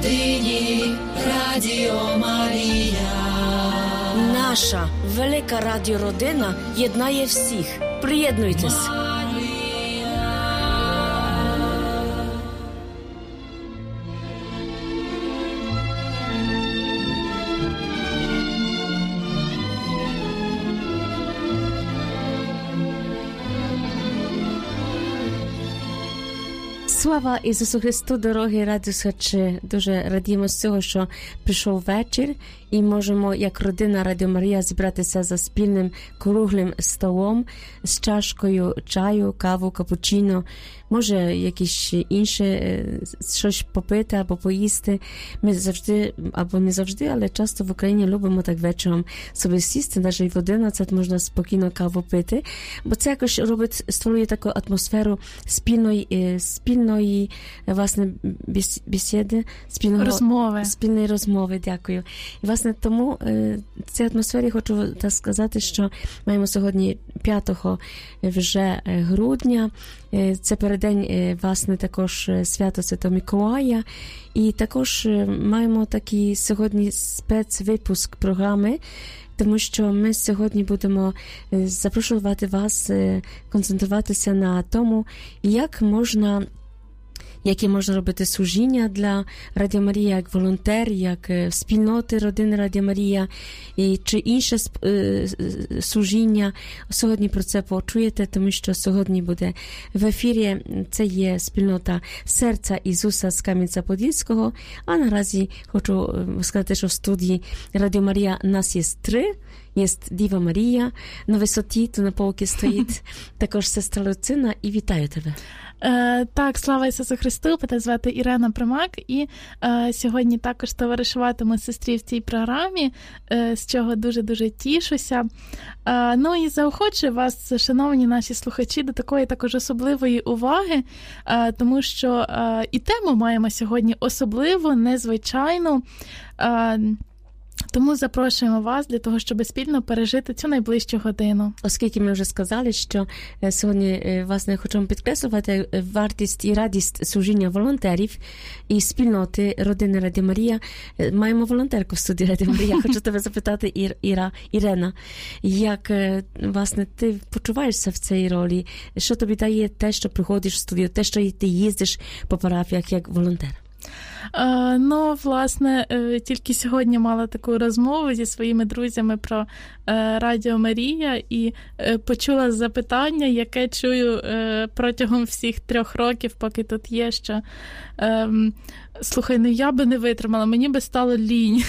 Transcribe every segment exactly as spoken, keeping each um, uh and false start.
родині Радіо Марія. Наша велика радіородина єднає всіх. Приєднуйтесь. Слава Ісусу Христу, дорогі радіослухачі! Дуже радіємо з цього, що прийшов вечір і можемо, як родина Радіо Марія, зібратися за спільним круглим столом з чашкою чаю, каву, капучино, може якісь інше, щось попити або поїсти. Ми завжди, або не завжди, але часто в Україні любимо так вечором собі сісти, навіть і в одинадцять можна спокійно каву пити, бо це якось робить, створює таку атмосферу спільної, спільної, власне, бесіди, спільного, розмови. Спільної розмови, дякую. І, власне, тому в цій атмосфері хочу так сказати, що маємо сьогодні п'ятого вже грудня. Це переддень, власне, також свято Святого Миколая. І також маємо такий сьогодні спецвипуск програми, тому що ми сьогодні будемо запрошувати вас концентруватися на тому, як можна які можна робити служіння для Радіо Марія, як волонтер, як спільноти родини Радіо Марія, і чи інше служіння. Сьогодні про це почуєте, тому що сьогодні буде в ефірі, це є спільнота Серця Ісуса з Кам'янця-Подільського, а наразі хочу сказати, що в студії Радіо Марія нас є три. Є Діва Марія, на висоті, то на полки стоїть також сестра Люцина, і вітаю тебе. Е, так, слава Ісусу Христу, мене звати Ірена Примак, і е, сьогодні також товаришуватиму сестрі в цій програмі, е, з чого дуже-дуже тішуся. Е, ну і заохочую вас, шановні наші слухачі, до такої також особливої уваги, е, тому що е, і тему маємо сьогодні особливу, незвичайну. Е, Тому запрошуємо вас для того, щоб спільно пережити цю найближчу годину. Оскільки ми вже сказали, що сьогодні, власне, хочемо підкреслювати вартість і радість служіння волонтерів і спільноти родини Радіо Марія. Маємо волонтерку в студії Радіо Марія. Хочу тебе запитати, Ір, Іра, Ірена, як, власне, ти почуваєшся в цій ролі? Що тобі дає те, що приходиш в студію, те, що ти їздиш по парафіях як волонтер? Uh, ну, власне, uh, тільки сьогодні мала таку розмову зі своїми друзями про uh, Радіо Марія і uh, почула запитання, яке чую uh, протягом всіх трьох років, поки тут є, що uh, слухай, ну я би не витримала, мені би стало лінь.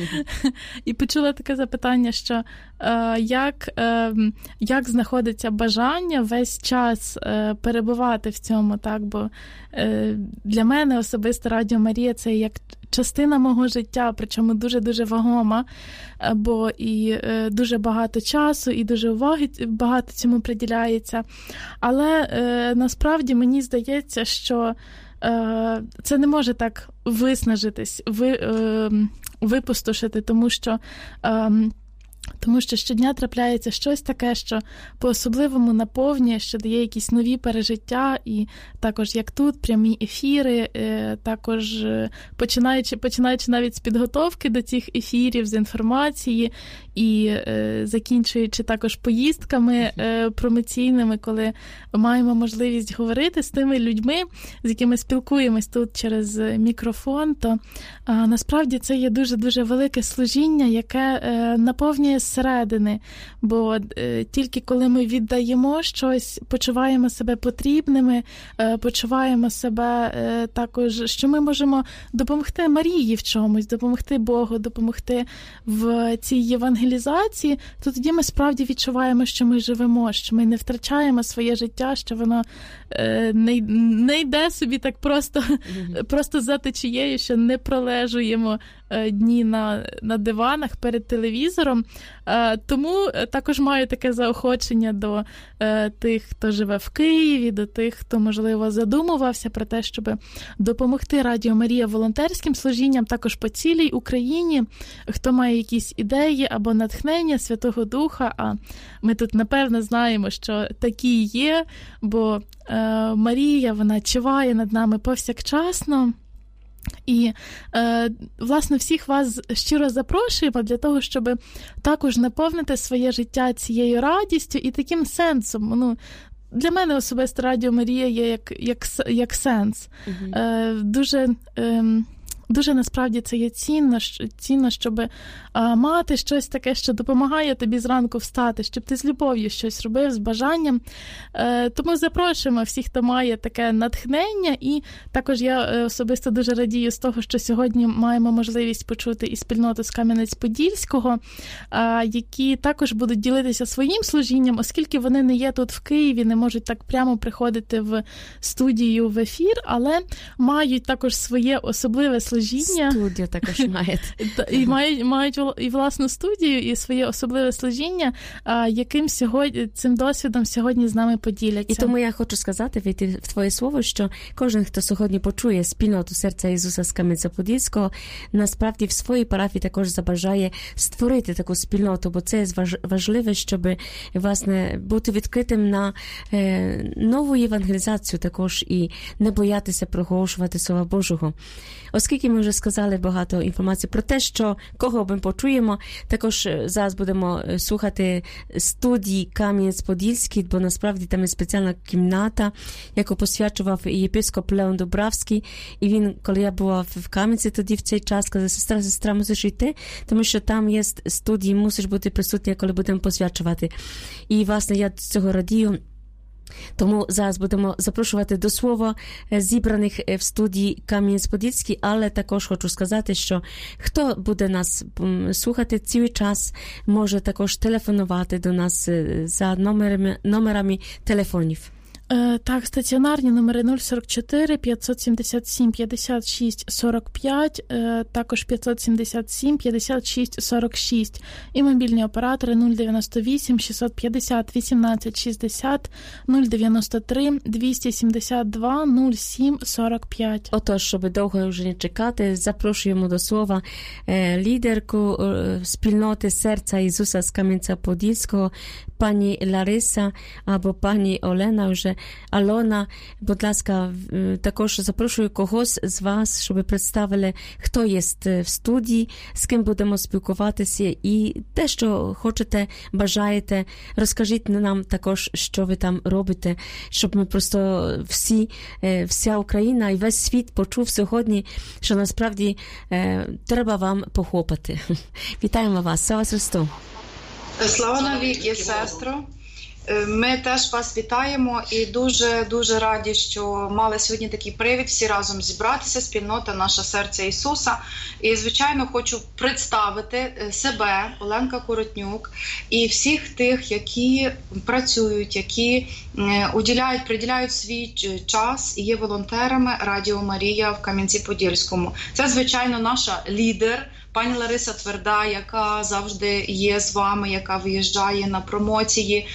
І почула таке запитання, що uh, як, uh, як знаходиться бажання весь час uh, перебувати в цьому, так, бо uh, для мене особисто Радіо Марія це як частина мого життя, причому дуже-дуже вагома, бо і е, дуже багато часу, і дуже уваги багато цьому приділяється. Але е, насправді мені здається, що е, це не може так виснажитись, ви, е, випустошити, тому що е, Тому що щодня трапляється щось таке, що по-особливому наповнює, що дає якісь нові пережиття, і також, як тут, прямі ефіри, також починаючи, починаючи навіть з підготовки до цих ефірів, з інформації, і закінчуючи також поїздками промоційними, коли маємо можливість говорити з тими людьми, з якими спілкуємось тут через мікрофон, то насправді це є дуже-дуже велике служіння, яке наповнює зсередини, бо е, тільки коли ми віддаємо щось, почуваємо себе потрібними, е, почуваємо себе е, також, що ми можемо допомогти Марії в чомусь, допомогти Богу, допомогти в цій євангелізації, то тоді ми справді відчуваємо, що ми живемо, що ми не втрачаємо своє життя, що воно е, не, не йде собі так просто, mm-hmm. просто за течією, що не пролежуємо е, дні на, на диванах перед телевізором. Тому також маю таке заохочення до тих, хто живе в Києві, до тих, хто, можливо, задумувався про те, щоб допомогти Радіо Марія волонтерським служінням також по цілій Україні, хто має якісь ідеї або натхнення Святого Духа, а ми тут, напевно, знаємо, що такі є, бо Марія, вона чуває над нами повсякчасно, І, е, власне, всіх вас щиро запрошуємо для того, щоб також наповнити своє життя цією радістю і таким сенсом. Ну, для мене особисто Радіо Марія є як, як, як сенс. Угу. Е, дуже... Е, Дуже, насправді, це є цінно, цінно, щоб а, мати щось таке, що допомагає тобі зранку встати, щоб ти з любов'ю щось робив, з бажанням. Е, тому запрошуємо всіх, хто має таке натхнення. І також я особисто дуже радію з того, що сьогодні маємо можливість почути і спільноту з Кам'янець-Подільського, а, які також будуть ділитися своїм служінням, оскільки вони не є тут в Києві, не можуть так прямо приходити в студію, в ефір, але мають також своє особливе служіння. Студію також мають. І мають, мають і власну студію, і своє особливе служіння, яким сьогодні, цим досвідом сьогодні з нами поділяться. І тому я хочу сказати, війти в твоє слово, що кожен, хто сьогодні почує спільноту серця Ісуса з Кам'янця-Подільського, насправді в своїй парафії також забажає створити таку спільноту, бо це важливо, щоб, власне, бути відкритим на е, нову євангелізацію також і не боятися проголошувати Слова Божого. Оскільки ми вже сказали багато інформації про те, що кого ми почуємо, також зараз будемо слухати студії Кам'янець-Подільський, бо насправді там є спеціальна кімната, яку посвячував єпископ Леон Дубравський. І він, коли я була в Кам'янці тоді в цей час, сказав: сестра, сестра, мусиш йти, тому що там є студії, мусиш бути присутня, коли будемо посвячувати. І, власне, я цього радію. Тому зараз будемо запрошувати до слова зібраних в студії Кам'янець-Подільський, але також хочу сказати, що хто буде нас слухати цілий час, може також телефонувати до нас за номерами, номерами телефонів. Так, стаціонарні номери нуль сорок чотири п'ятсот сімдесят сім п'ятдесят шість сорок п'ять, також п'ятсот сімдесят сім п'ятдесят шість сорок шість, і мобільні оператори нуль дев'яносто вісім шістсот п'ятдесят вісімнадцять шістдесят, нуль дев'яносто три двісті сімдесят два нуль сім сорок п'ять. Отож, щоб довго вже не чекати, запрошуємо до слова лідерку спільноти серця Ісуса з Кам'янця-Подільського, пані Лариса або пані Олена вже. Алона, будь ласка, також запрошую когось з вас, щоб представили, хто є в студії, з ким будемо спілкуватися, і те, що хочете, бажаєте, розкажіть нам також, що ви там робите, щоб ми просто всі, вся Україна і весь світ почув сьогодні, що насправді треба вам похопати. Вітаємо вас. Слава Христу! Слава навіки, сестро! Ми теж вас вітаємо і дуже-дуже раді, що мали сьогодні такий привід всі разом зібратися, спільнота наша серця Ісуса. І, звичайно, хочу представити себе, Оленка Коротнюк, і всіх тих, які працюють, які уділяють, приділяють свій час і є волонтерами Радіо Марія в Кам'янці-Подільському. Це, звичайно, наша лідер, пані Лариса Тверда, яка завжди є з вами, яка виїжджає на промоції,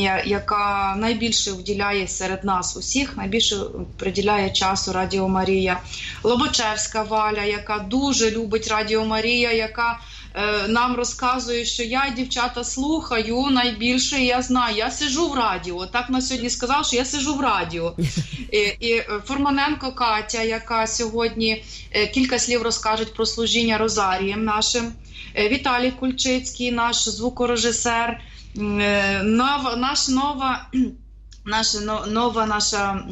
яка найбільше вділяє серед нас усіх, найбільше приділяє часу Радіо Марія. Лобачевська Валя, яка дуже любить Радіо Марія, яка е, нам розказує, що я, дівчата, слухаю найбільше, я знаю, я сижу в радіо. Так на сьогодні сказав, що я сижу в радіо. І, і Форманенко Катя, яка сьогодні е, кілька слів розкаже про служіння Розарієм нашим. Е, Віталій Кульчицький, наш звукорежисер. Е, нова, наш нова... Наша нова наша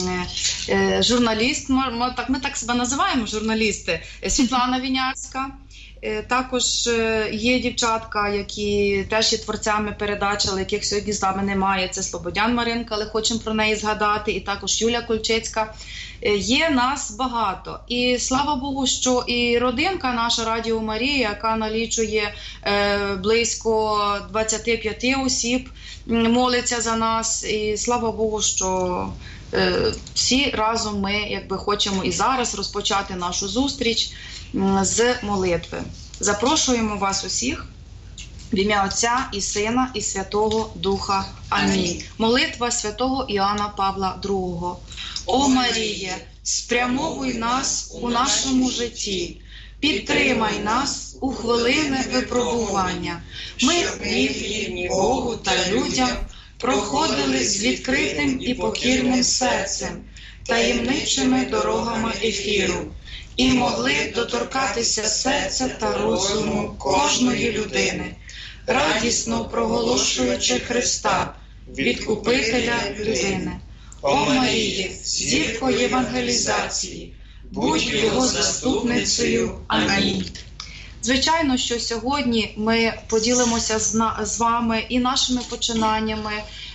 е, журналіст, ми так, ми так себе називаємо, журналісти, Світлана Вінярська. Е, також е, є дівчатка, які теж є творцями передач, але яких сьогодні з нами немає. Це Слободян Маринка, але хочемо про неї згадати. І також Юля Кульчицька. Е, є нас багато. І слава Богу, що і родинка наша Радіо Марія, яка налічує е, близько двадцять п'ять осіб, молиться за нас, і слава Богу, що е, всі разом ми якби хочемо і зараз розпочати нашу зустріч м, з молитви. Запрошуємо вас усіх в ім'я Отця і Сина і Святого Духа. Амінь. Молитва святого Іоанна Павла другого. О Маріє, спрямовуй нас у нашому житті. Підтримай нас у хвилини випробування. Ми вірні Богу та людям проходили з відкритим і покірним серцем, таємничими дорогами ефіру. і могли доторкатися серця та розуму кожної людини, радісно проголошуючи Христа, відкупителя людини. О Марії, зірко євангелізації, будь його заступницею. Амінь. Звичайно, що сьогодні ми поділимося з вами і нашими починаннями,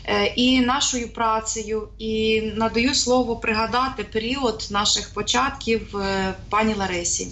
і нашою працею, і надаю слово пригадати період наших початків пані Ларисі.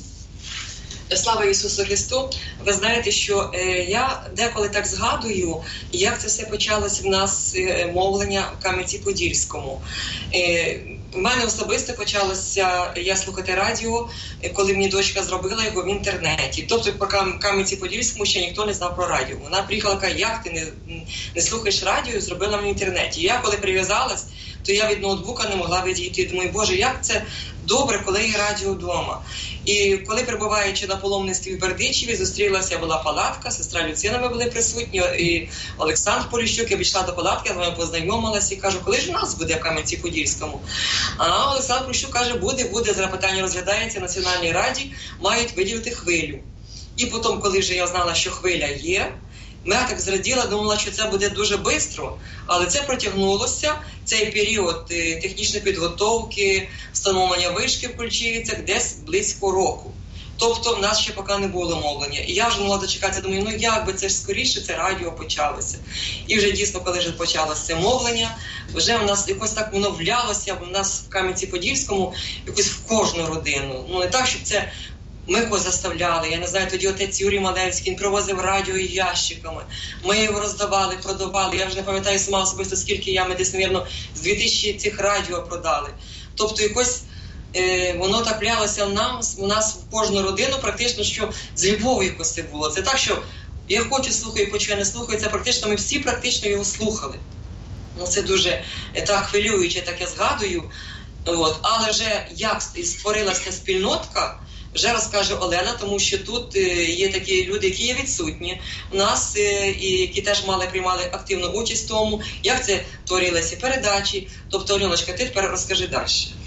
Слава Ісусу Христу! Ви знаєте, що е, я деколи так згадую, як це все почалося в нас е, мовлення в Кам'янці-Подільському. Е, У мене особисто почалося я слухати радіо, коли мені дочка зробила його в інтернеті. Тобто по Кам'янці-Подільському ще ніхто не знав про радіо. Вона приїхала, каже, як ти не, не слухаєш радіо, зробила мені в інтернеті. Я коли прив'язалась, то я від ноутбука не могла відійти. Думаю, Боже, як це добре, коли є радіо вдома. І коли, перебуваючи на паломництві в Бердичеві, зустрілася, була палатка, сестра Люцина, ми були присутні, і Олександр Поліщук, я підійшла до палатки, я з вами познайомилася і кажу, коли ж у нас буде в Кам'янці-Подільському? А Олександр Поліщук каже, буде, буде, зараз питання розглядається, Національній раді мають виділити хвилю. І потім, коли вже я знала, що хвиля є, я так зраділа, думала, що це буде дуже швидко, але це протягнулося, цей період технічної підготовки, встановлення вишки в Кульчівцях десь близько року. Тобто в нас ще поки не було мовлення. І я вже не могла дочекатися, думаю, ну як би це ж скоріше, це радіо почалося. І вже дійсно, коли вже почалося це мовлення, вже в нас якось так воно влялося, в нас в Кам'янці-Подільському, якось в кожну родину. Ну не так, щоб це ми його заставляли. Я не знаю, тоді отець Юрій Малевський, він привозив радіо і ящиками. Ми його роздавали, продавали. Я вже не пам'ятаю сама особисто, скільки я, ми десь, мабуть, з дві тисячі цих радіо продали. Тобто якось е, воно так влялося в нас, у нас в кожну родину, практично, що з любов'ю якось це було. Це так, що я хочу слухаю, хочу, я не слухаю, це практично, ми всі практично його слухали. Ну, це дуже е, так хвилююче, так я згадую. От. Але вже як створилася спільнотка, вже розкаже Олена, тому що тут є такі люди, які є відсутні у нас, і які теж мали, приймали активну участь в тому, як це творилися передачі. Тобто, Альоночка, ти тепер розкажи далі.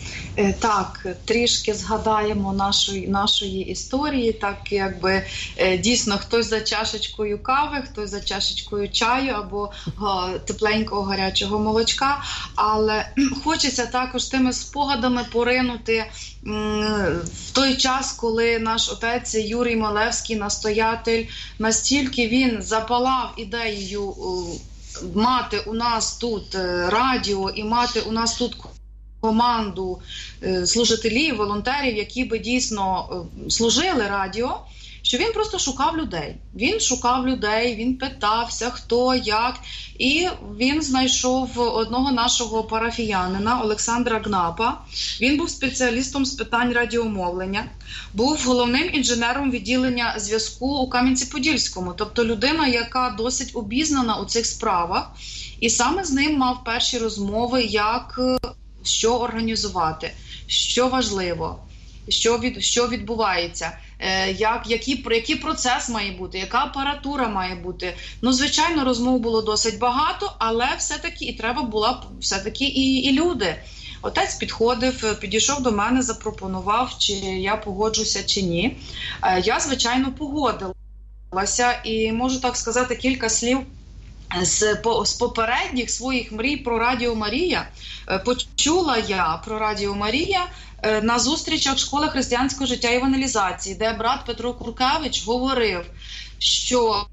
Так, трішки згадаємо нашої, нашої історії, так якби дійсно хтось за чашечкою кави, хтось за чашечкою чаю або тепленького гарячого молочка, але хочеться також тими спогадами поринути в той час, коли наш отець Юрій Малевський, настоятель, настільки він запалав ідеєю мати у нас тут радіо і мати у нас тут команду служителів, волонтерів, які би дійсно служили радіо, що він просто шукав людей. Він шукав людей, він питався, хто, як. І він знайшов одного нашого парафіянина, Олександра Гнапа. Він був спеціалістом з питань радіомовлення, був головним інженером відділення зв'язку у Кам'янці-Подільському. Тобто людина, яка досить обізнана у цих справах. І саме з ним мав перші розмови, як що організувати, що важливо, що, від, що відбувається, е, як, який, який процес має бути, яка апаратура має бути. Ну, звичайно, розмов було досить багато, але все-таки і треба було все-таки і, і люди. Отець підходив, підійшов до мене, запропонував, чи я погоджуся, чи ні. Е, я, звичайно, погодилася і можу так сказати кілька слів. З, по, з попередніх своїх мрій про Радіо Марія почула я про Радіо Марія на зустрічах школи християнського життя і евангелізації, де брат Петро Куркевич говорив, що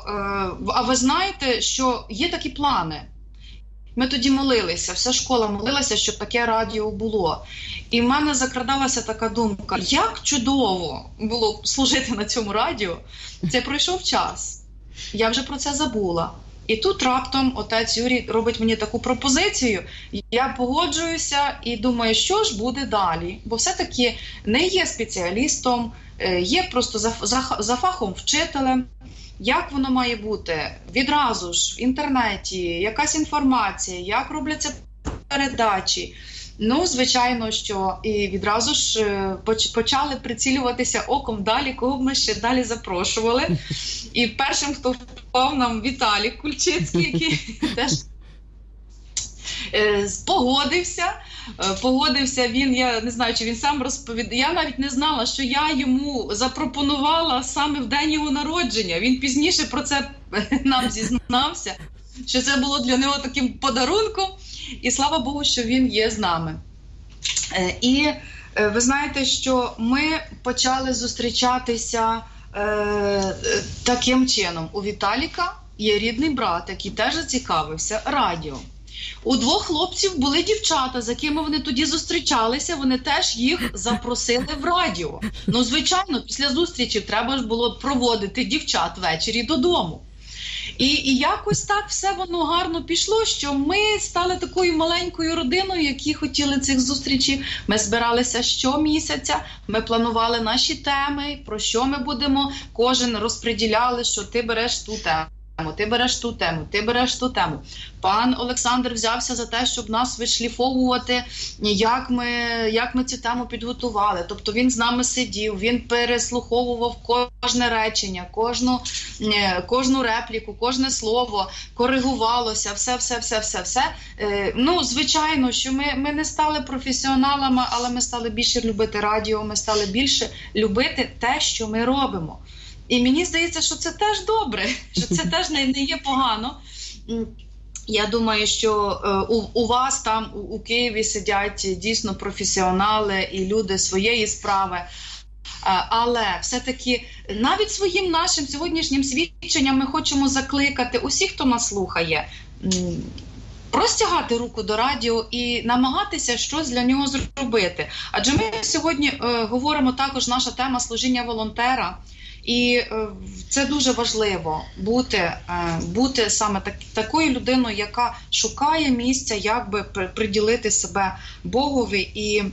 а ви знаєте, що є такі плани. Ми тоді молилися, вся школа молилася, щоб таке радіо було. І в мене закрадалася така думка, як чудово було служити на цьому радіо. Це пройшов час, я вже про це забула. І тут раптом отець Юрій робить мені таку пропозицію, я погоджуюся і думаю, що ж буде далі. Бо все-таки не є спеціалістом, є просто за, за, за фахом вчителем. Як воно має бути? Відразу ж в інтернеті, якась інформація, як робляться передачі. Ну, звичайно, що і відразу ж почали прицілюватися оком далі, кого б ми ще далі запрошували. І першим, хто впав нам, Віталій Кульчицький, який теж погодився. погодився він, я не знаю, чи він сам розповідав, я навіть не знала, що я йому запропонувала саме в день його народження. Він пізніше про це нам зізнався, що це було для нього таким подарунком, і слава Богу, що він є з нами. І ви знаєте, що ми почали зустрічатися е, таким чином. У Віталіка є рідний брат, який теж зацікавився радіо. У двох хлопців були дівчата, з якими вони тоді зустрічалися, вони теж їх запросили в радіо. Ну, звичайно, після зустрічі треба ж було проводити дівчат ввечері додому. І, і якось так все воно гарно пішло, що ми стали такою маленькою родиною, які хотіли цих зустрічей. Ми збиралися щомісяця, ми планували наші теми, про що ми будемо, кожен розподіляли, що ти береш ту тему. Ти береш ту тему, ти береш ту тему. Пан Олександр взявся за те, щоб нас вишліфовувати, як ми, як ми цю тему підготували. Тобто він з нами сидів, він переслуховував кожне речення, кожну, кожну репліку, кожне слово, коригувалося, все, все, все, все, все. Ну, звичайно, що ми, ми не стали професіоналами, але ми стали більше любити радіо, ми стали більше любити те, що ми робимо. І мені здається, що це теж добре, що це теж не, не є погано. Я думаю, що е, у, у вас там, у, у Києві сидять дійсно професіонали і люди своєї справи. Е, але все-таки навіть своїм нашим сьогоднішнім свідченням ми хочемо закликати усіх, хто нас слухає, простягати руку до радіо і намагатися щось для нього зробити. Адже ми сьогодні е, говоримо також, наша тема служіння волонтера. І це дуже важливо бути, бути саме так, такою людиною, яка шукає місця, як би приділити себе Богові. І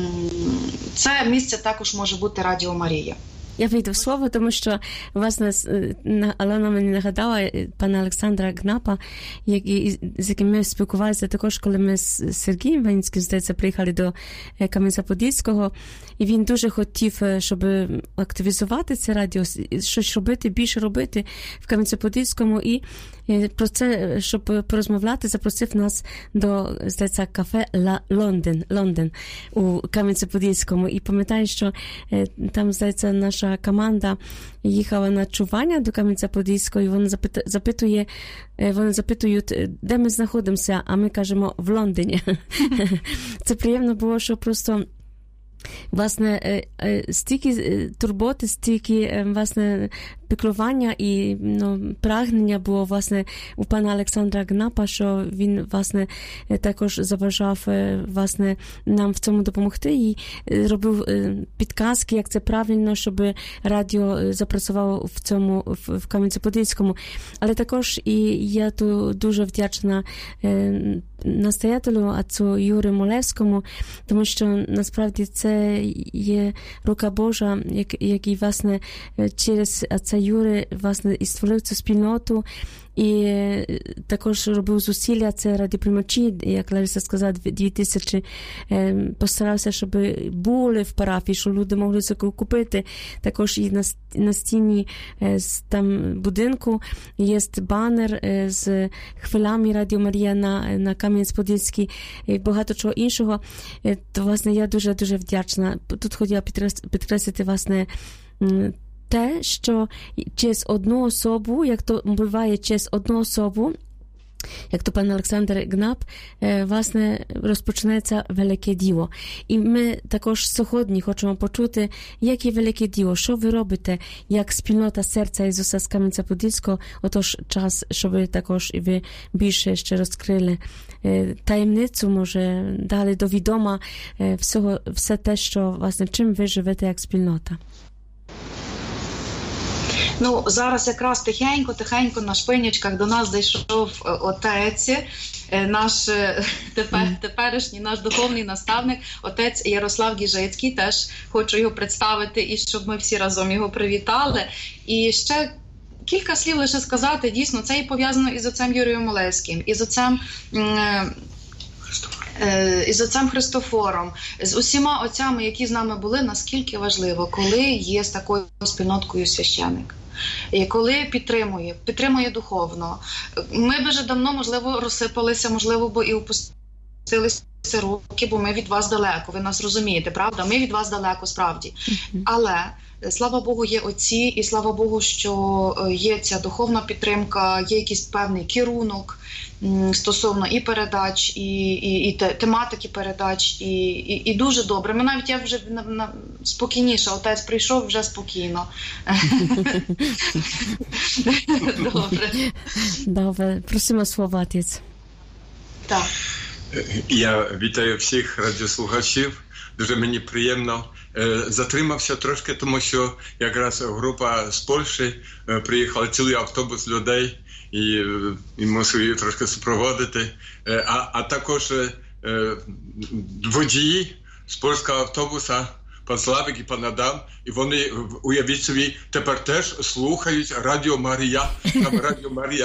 це місце також може бути Радіо Марія. Я вийду в слово, тому що, власне, Алена мені нагадала пана Олександра Гнапа, який, з яким ми спілкувалися також, коли ми з Сергієм Ваніцьким, здається, приїхали до Кам'янця-Подільського, і він дуже хотів, щоб активізувати це радіо, щось робити, більше робити в Кам'янці-Подільському, і про це, щоб порозмовляти, запросив нас до, здається, кафе Ла Лондон, Лондон у Кам'янці-Подільському. І пам'ятаю, що там, здається, наша команда їхала на чування до Кам'янця-Подільського, і вони запитує, вони запитують, де ми знаходимося, а ми кажемо в Лондоні. Це приємно було, що просто власне стільки турботи, стільки власне піклування і ну, прагнення було власне у пана Олександра Гнапа, що він власне також заважав власне нам в цьому допомогти і робив підказки, як це правильно, щоб радіо запрацювало в цьому в Кам'янці-Подільському. Але також і я тут дуже вдячна настоятелю отцу Юрі Молевському, тому що насправді це є рука Божа, який власне через отця Юри власне і створив цю спільноту, і також робив зусилля, це раді приймачі, як Лариса сказала, дві тисячі, постарався, щоб були в парафії, щоб люди могли це купити. Також і на, на стіні там будинку є банер з хвилями Радіо Марія на, на Кам'янець-Подільський і багато чого іншого. То, власне, я дуже-дуже вдячна. Тут хотіла підкреслити, власне, те, що через одну особу, як то буває через одну особу, як то пан Олександр Гнап, власне, розпочинається велике діло. І ми також сьогодні хочемо почути, яке велике діло, що ви робите, як спільнота серця Ісуса з Кам'янця-Подільського. Отож, час, щоб ви також і ви більше ще розкрили таємницю, може, дали до відома всього, все те, що, власне, чим ви живете як спільнота. Ну, зараз якраз тихенько-тихенько на шпинячках до нас дійшов отець, наш тепер, теперішній наш духовний наставник, отець Ярослав Гіжицький. Теж хочу його представити і щоб ми всі разом його привітали. І ще кілька слів лише сказати, дійсно, це і пов'язано із отцем Юрієм Молевським, із отцем із отцем Христофором, з усіма отцями, які з нами були, наскільки важливо, коли є з такою спільноткою священик. І коли підтримує, підтримує духовно. Ми б вже давно, можливо, розсипалися, можливо, бо і опустилися руки, бо ми від вас далеко, ви нас розумієте, правда? Ми від вас далеко, справді. Але, слава Богу, є отці, і слава Богу, що є ця духовна підтримка, є якийсь певний керунок стосовно і передач, і, і, і тематики передач, і, і, і дуже добре. Ми навіть, я вже на, на, спокійніше, отець прийшов вже спокійно. Добре. Добре, просимо слова, отець. Так. Я вітаю всіх радіослухачів. Дуже мені приємно. Затримався трошки, тому що якраз група з Польщі приїхала, цілий автобус людей, і, і мусив її трошки супроводити. А, а також водії з польського автобуса, пан Славик і пан Адам, і вони, уявіть собі, тепер теж слухають Радіо Марія. Там Радіо Марія.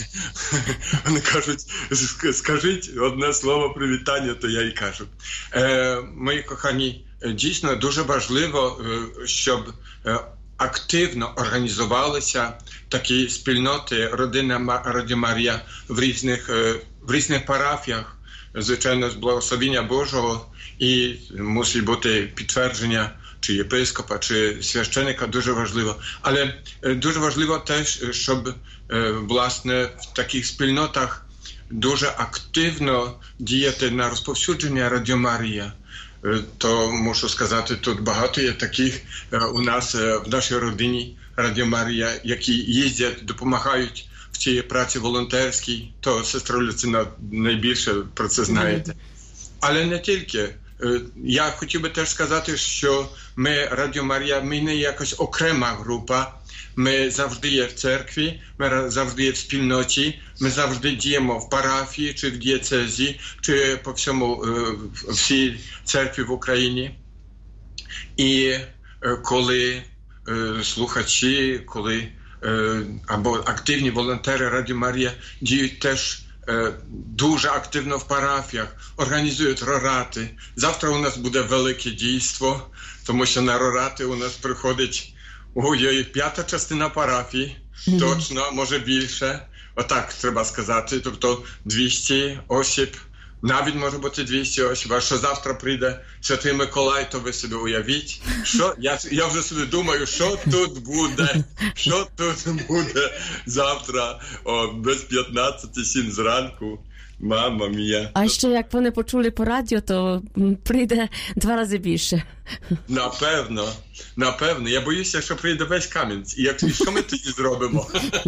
Вони кажуть, скажіть одне слово привітання, то я й кажу. Е, мої кохані, дійсно дуже важливо, щоб активно організувалися такі спільноти родина Радіо Марія в різних, в різних парафіях, звичайно, з благословення Божого, і мусить бути підтвердження чи єпископа, чи священика, дуже важливо. Але дуже важливо теж, щоб, власне, в таких спільнотах дуже активно діяти на розповсюдження Радіо Марія. То мушу сказати, тут багато є таких у нас в нашій родині Радіо Марія, які їздять, допомагають в цій праці волонтерській. То сестра Люцина найбільше про це знаєте. Але не тільки. Я хотів би теж сказати, що ми, Радіо Марія, ми не якась окрема група. Ми завжди є в церкві, ми завжди є в спільноті, ми завжди діємо в парафії, чи в дієцезі, чи по всьому, всій церкві в Україні. І коли слухачі, коли або активні волонтери Радіо Марія діють теж дуже активно в парафіях, організують рорати. Завтра у нас буде велике дійство, тому що на рорати у нас приходить ой-ой, п'ята частина парафії, mm-hmm. точно, може більше. Отак треба сказати, тобто двісті осіб, навіть може бути двісті осіб, а що завтра прийде Святий Миколай, то ви собі уявіть, що, я, я вже собі думаю, що тут буде, що тут буде завтра о, без п'ятнадцяти сім зранку. Мама мія. А ще як вони почули по радіо, то прийде два рази більше. Напевно, напевно. Я боюся, що прийде весь Кам'янець. І як, що ми тоді зробимо?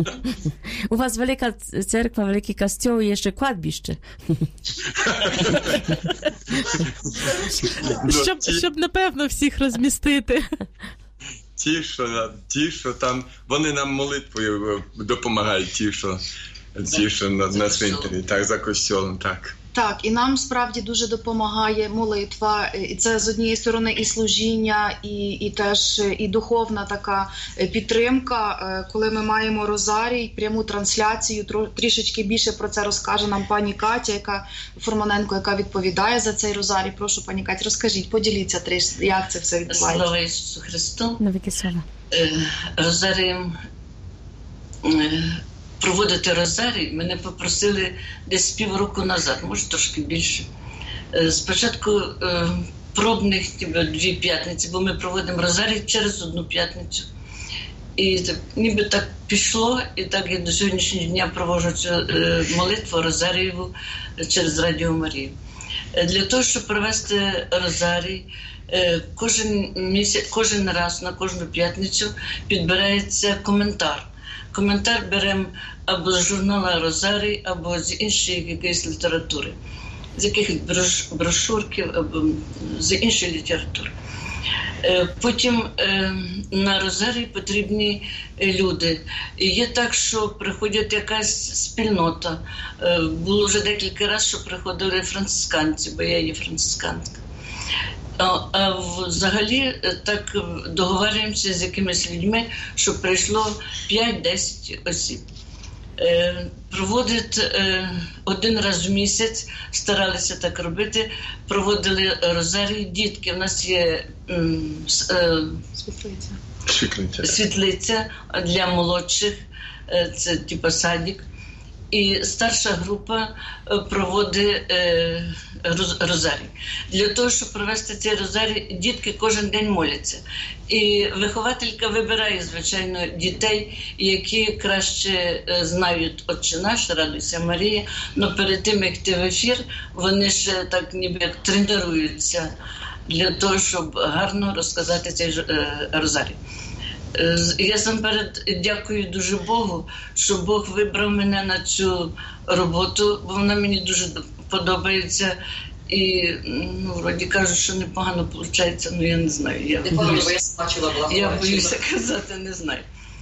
У вас велика церква, великий костьол і ще кладбище. Щоб, щоб, напевно, всіх розмістити. Ті, що, ті, що там, вони нам молитвою допомагають, ті, що... Ті, що на, на цвинтарі, так, за костьолом, так. Так, і нам справді дуже допомагає молитва, і це з однієї сторони і служіння, і, і теж і духовна така підтримка, коли ми маємо розарій, пряму трансляцію, трішечки більше про це розкаже нам пані Катя, яка Форманенко, яка відповідає за цей розарій. Прошу, пані Катя, розкажіть, поділіться трішки, як це все відбувається. Слава Ісусу Христу. Навіки слава. Розарієм проводити розарій мене попросили десь півроку назад, може трошки більше. Спочатку е, пробних ніби, дві п'ятниці, бо ми проводимо розарій через одну п'ятницю. І так, ніби так пішло, і так я до сьогоднішнього дня проводжу цю е, молитву розарієву через Радіо Марію. Для того, щоб провести розарій, е, кожен місяць, кожен раз на кожну п'ятницю підбирається коментар. Коментар беремо або з журнала «Розарій», або з іншої якоїсь літератури, з якихось брош, брошурків, або з іншої літератури. Потім на розарій потрібні люди. І є так, що приходять якась спільнота. Було вже декілька разів, що приходили францисканці, бо я є францисканка. А взагалі так договорюємося з якимись людьми, щоб прийшло п'ять-десять осіб. Проводить один раз в місяць, старалися так робити, проводили розарій дітки. У нас є світлиця, світлиця для молодших, це типу садик. І старша група проводить розарій. Для того, щоб провести цей розарій, дітки кожен день моляться. І вихователька вибирає, звичайно, дітей, які краще знають «Отче наш», «Радуйся, Марія», але перед тим, як йти в ефір, вони ще так ніби як тренуються для того, щоб гарно розказати цей розарій. Я насамперед дякую дуже Богу, що Бог вибрав мене на цю роботу, бо вона мені дуже подобається. І, ну, вроді кажуть, що непогано виходить, але я не знаю. Я боюся, я боюся казати, не знаю.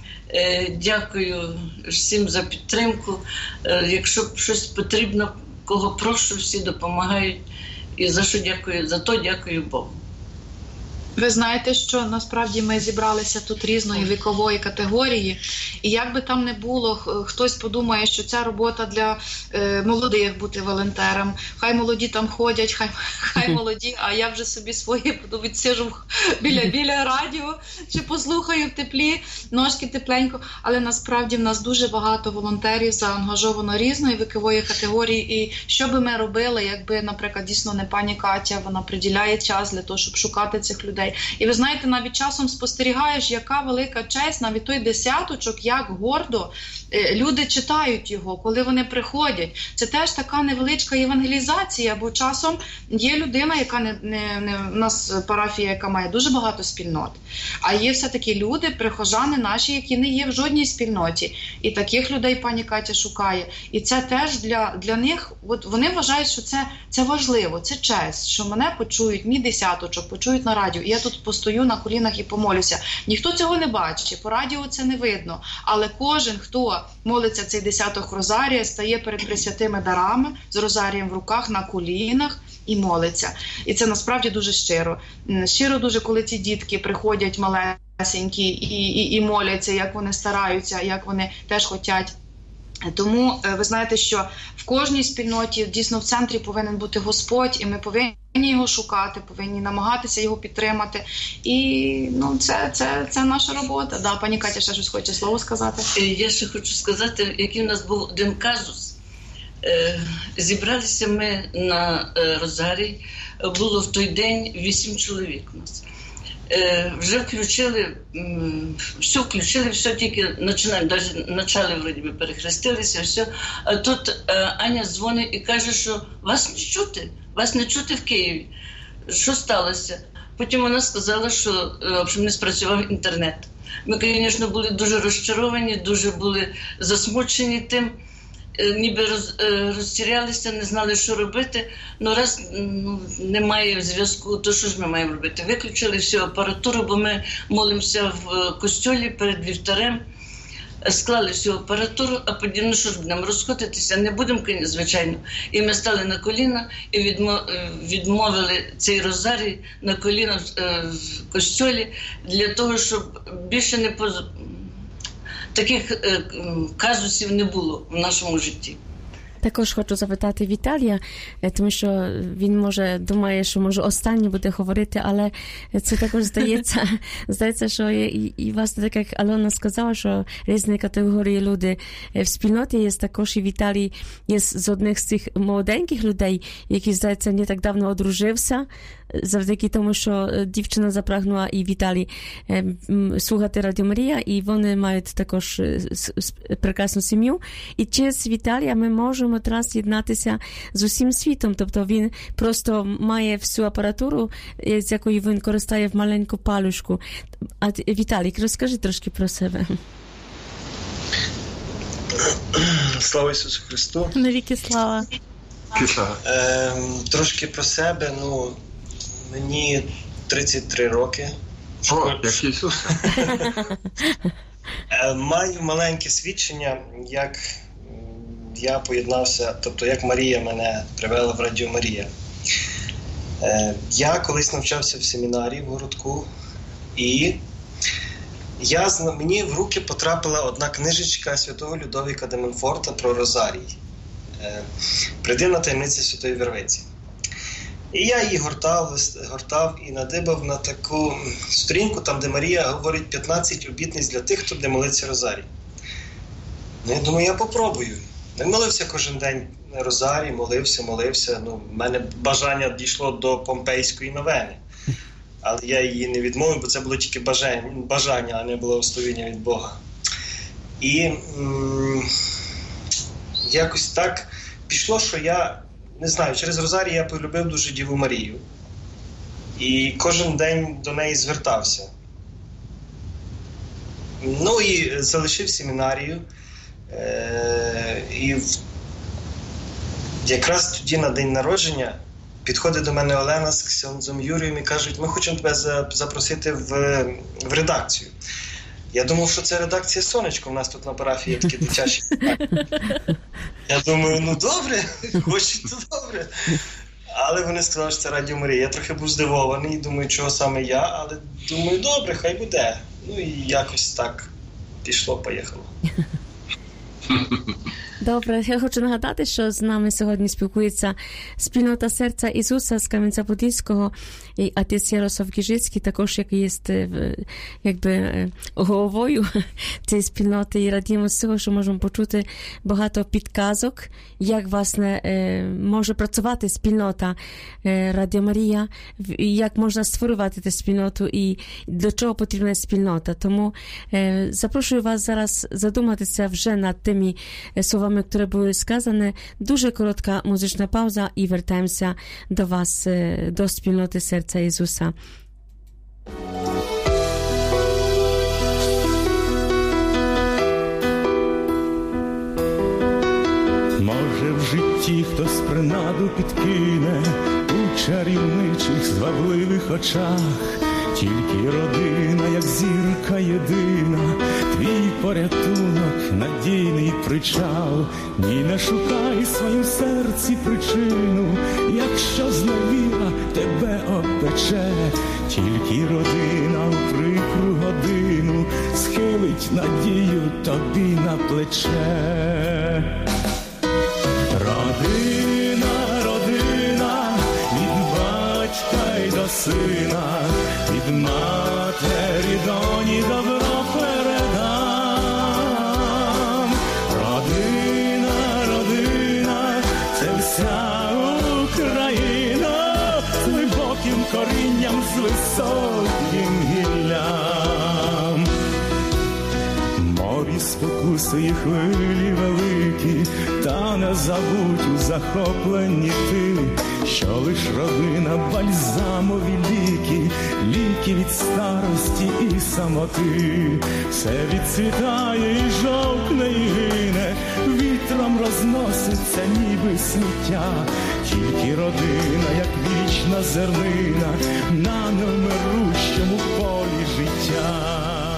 Дякую всім за підтримку. Якщо щось потрібно, кого прошу, всі допомагають. І за що дякую? За то дякую Богу. Ви знаєте, що насправді ми зібралися тут різної вікової категорії, і як би там не було, хтось подумає, що ця робота для е, молодих бути волонтером. Хай молоді там ходять, хай, хай молоді, а я вже собі свої буду відсижу біля, біля радіо, чи послухаю в теплі, ножки тепленько. Але насправді в нас дуже багато волонтерів заангажовано різної вікової категорії, і що би ми робили, якби, наприклад, дійсно не пані Катя, вона приділяє час для того, щоб шукати цих людей. І ви знаєте, навіть часом спостерігаєш, яка велика честь, навіть той десяточок, як гордо люди читають його, коли вони приходять. Це теж така невеличка євангелізація, бо часом є людина, яка не, не, не у нас парафія, яка має дуже багато спільнот, а є все-таки люди, прихожани наші, які не є в жодній спільноті. І таких людей пані Катя шукає. І це теж для, для них, от вони вважають, що це, це важливо, це честь, що мене почують, мій десяточок, почують на радіо. І я тут постою на колінах і помолюся. Ніхто цього не бачить, по радіо це не видно. Але кожен, хто молиться цей десяток розарія, стає перед пресвятими дарами, з розарієм в руках, на колінах і молиться. І це насправді дуже щиро. Щиро дуже, коли ці дітки приходять малесенькі і, і, і моляться, як вони стараються, як вони теж хочуть. Тому ви знаєте, що в кожній спільноті, дійсно в центрі повинен бути Господь, і ми повинні його шукати, повинні намагатися його підтримати. І ну, це, це, це наша робота. Да, пані Катя ще щось хоче слово сказати. Я ще хочу сказати, який у нас був один казус. Зібралися ми на розарій, було в той день вісім чоловік у нас. Вже включили, все включили, все тільки починали, навіть почали, вроді би, перехрестилися, все. А тут Аня дзвонить і каже, що вас не чути, вас не чути в Києві. Що сталося? Потім вона сказала, що в общем, не спрацював інтернет. Ми, звісно, були дуже розчаровані, дуже були засмучені тим, ніби роз, розтірялися, не знали, що робити. Ну, раз ну, немає зв'язку, то що ж ми маємо робити? Виключили всю апаратуру, бо ми молимося в костьолі перед вівтарем, склали всю апаратуру, а потім, ну що ж будемо, розходитися? Не будемо, звичайно. І ми стали на коліна і відмовили цей розарій на коліна в костьолі для того, щоб більше не поз... таких е, казусів не було в нашому житті. Також хочу запитати Віталія, тому що він може думає, що може останній буде говорити, але це також здається, здається, що і, і власне, так як Альона сказала, що різні категорії люди в спільноті є, також і Віталій є з одних з цих молоденьких людей, який, здається, не так давно одружився, завдяки тому, що дівчина запрагнула і Віталій слухати Радіо Марія, і вони мають також прекрасну сім'ю. І через Віталія ми можемо зараз єднатися з усім світом. Тобто він просто має всю апаратуру, з якою він користає в маленьку палюшку. А Віталій, розкажи трошки про себе. Слава Ісусу Христу. Навіки слава. Е, трошки про себе, ну, мені тридцять три роки. О, як Ісус. Маю маленьке свідчення, як я поєднався, тобто як Марія мене привела в Радіо Марія. Я колись навчався в семінарі в городку, і я, мені в руки потрапила одна книжечка святого Людовіка де Монфорта про розарій. «Придивна таємниця Святої Вервиці». І я її гортав, гортав і надибав на таку сторінку, там, де Марія говорить п'ятнадцять обітниць для тих, хто буде молитися розарій. Ну, я думаю, я попробую. Я молився кожен день розарій, молився, молився. Ну, в мене бажання дійшло до Помпейської новени. Але я її не відмовив, бо це було тільки бажання, бажання а не благословення від Бога. І м- якось так пішло, що я, не знаю, через розарій я полюбив дуже Діву Марію. І кожен день до неї звертався. Ну і залишив семінарію. Е- і в... якраз тоді на день народження підходить до мене Олена з ксьондзом Юрієм і кажуть, ми хочемо тебе запросити в, в редакцію. Я думав, що це редакція «Сонечко», у нас тут на парафії є такі дитячі. Я думаю, ну добре, хочуть, то добре. Але вони сказали, що це Радіо Марія. Я трохи був здивований, думаю, чого саме я, але думаю, добре, хай буде. Ну і якось так пішло-поїхало. Добре, я хочу нагадати, що з нами сьогодні спілкується спільнота Серця Ісуса з Кам'янця-Подільського, і отець Ярослав Кіжицький, також як є якби головою цієї спільноти, і радіємо з цього, що можемо почути багато підказок, як, власне, може працювати спільнота Радіо Марія, і як можна створювати цю спільноту, і до чого потрібна спільнота. Тому запрошую вас зараз задуматися вже над тими словами, które były skazane. Дуже коротка музична пауза і вертаємося до вас, до спільноти Серця Ісуса. Може в житті хтось принаду підкине у чарівничих звабливих очах, тільки родина, як зірка єдина, твій порятунок, надійний причал. Ні, не шукай в своїм серці причину, якщо зневіра тебе обпече, тільки родина в прикру годину схилить надію тобі на плече. Родина, родина, від батька й до сина, від матері доні добро передам. Родина, родина, це вся Україна, з глибоким корінням, з високим гіллям. Морі спокуси і хвилі великі, та не забудь у захопленні ти, що лиш родина бальзамові ліки, ліки від старості і самоти. Все відцвітає і жовкне і гине, вітром розноситься ніби сміття, тільки родина, як вічна зернина, на невмирущому полі життя.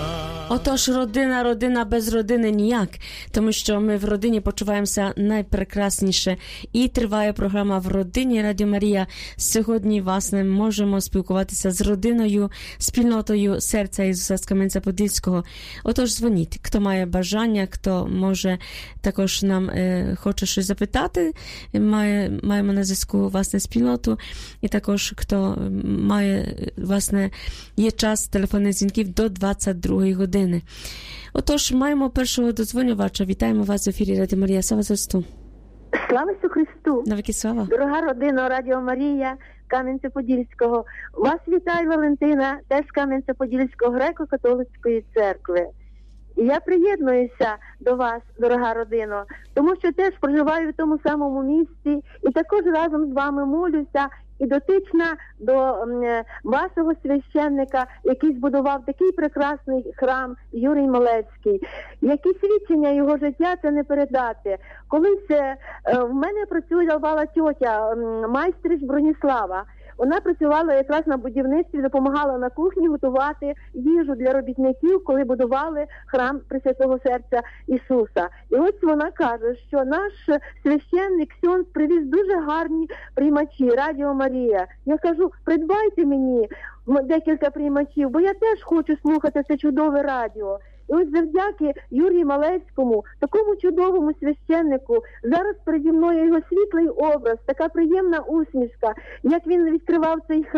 Отож, родина, родина, без родини ніяк, тому що ми в родині почуваємося найпрекрасніше. І триває програма «В родині» Радіо Марія. Сьогодні, власне, можемо спілкуватися з родиною, спільнотою Серця Ісуса з Кам'янця-Подільського. Отож, дзвоніть, хто має бажання, хто може також нам е, хоче щось запитати, має, маємо на зв'язку, власне, спільноту, і також, хто має, власне, є час телефонних дзвінків до двадцять другої години. Отож, маємо першого додзвонювача. Вітаємо вас в ефірі Радіо Марія. Слава Христу. Слава Ісусу Христу. Навіки слава. Дорога родина Радіо Марія Кам'янця-Подільського. Вас вітає Валентина, теж з Кам'янця-Подільського греко-католицької церкви. І я приєднуюся до вас, дорога родино, тому що теж проживаю в тому самому місці і також разом з вами молюся і дотична до м, вашого священника, який збудував такий прекрасний храм Юрій Малецький. Які свідчення його життя це не передати. Колись е, в мене працювала тьотя, м, майстрич Броніслава. Вона працювала якраз на будівництві, допомагала на кухні готувати їжу для робітників, коли будували храм Пресвятого Серця Ісуса. І ось вона каже, що наш священник Ксьондз привіз дуже гарні приймачі Радіо Марія. Я кажу, придбайте мені декілька приймачів, бо я теж хочу слухати це чудове радіо. І ось завдяки Юрію Малецькому, такому чудовому священнику, зараз переді мною його світлий образ, така приємна усмішка, як він відкривав цей храм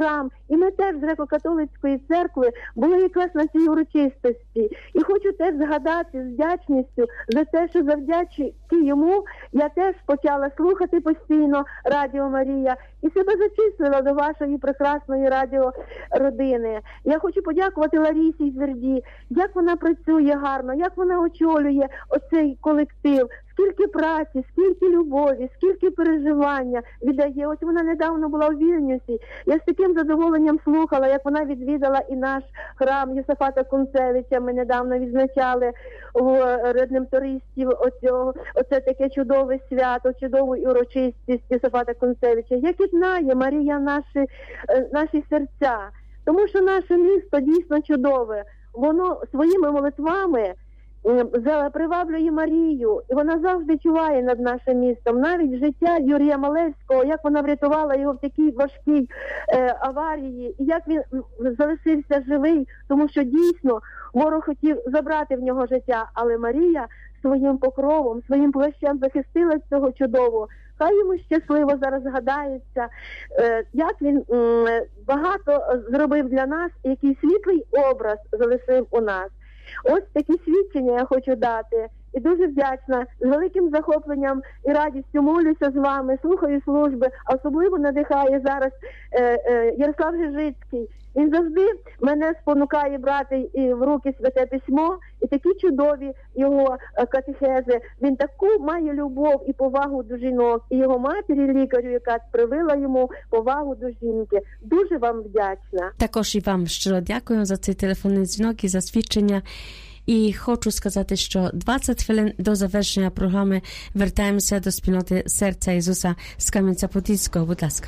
І ми теж з греко-католицької церкви були якраз на цій урочистості. І хочу теж згадати з вдячністю за те, що завдячуючи йому, я теж почала слухати постійно Радіо Марія і себе зачислила до вашої прекрасної радіородини. Я хочу подякувати Ларісі Зверді, як вона працює гарно, як вона очолює оцей колектив. Скільки праці, скільки любові, скільки переживання віддає. Ось вона недавно була у Вільнюсі. Я з таким задоволенням слухала, як вона відвідала і наш храм Йосафата Кунцевича. Ми недавно відзначали в редемтористів оцього, оце таке чудове свято, чудову урочистість Йосафата Кунцевича. Як єднає Марія наші, наші серця. Тому що наше місто дійсно чудове. Воно своїми молитвами приваблює Марію, і вона завжди чуває над нашим містом. Навіть життя Юрія Малевського, як вона врятувала його в такій важкій е, аварії, і як він залишився живий, тому що дійсно ворог хотів забрати в нього життя, але Марія своїм покровом, своїм плащем захистила цього чудового. Хай йому щасливо зараз згадається, е, як він м, багато зробив для нас, і який світлий образ залишив у нас. Ось такі свідчення я хочу дати. І дуже вдячна, з великим захопленням і радістю молюся з вами, слухаю служби. Особливо надихає зараз е, е, Ярослав Гижицький. Він завжди мене спонукає брати і в руки Святе Письмо, і такі чудові його катехези. Він таку має любов і повагу до жінок, і його матері, лікарю, яка привила йому повагу до жінки. Дуже вам вдячна. Також і вам щиро дякую за цей телефонний дзвінок і за свідчення. І хочу сказати, що двадцять хвилин до завершення програми вертаємося до спільноти Серця Ісуса з Кам'янця-Подільського. Будь ласка.